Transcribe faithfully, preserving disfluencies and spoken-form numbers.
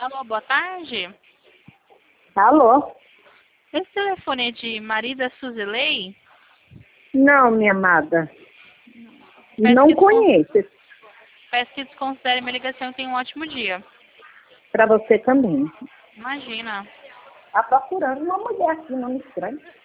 Alô, boa tarde. Alô? Esse telefone é de Marida Suzilei? Não, minha amada. Peço Não que descon- conheço. Peço que desconsidere minha ligação e tenha um ótimo dia. Para você também. Imagina. Tá procurando uma mulher aqui, não me estranho.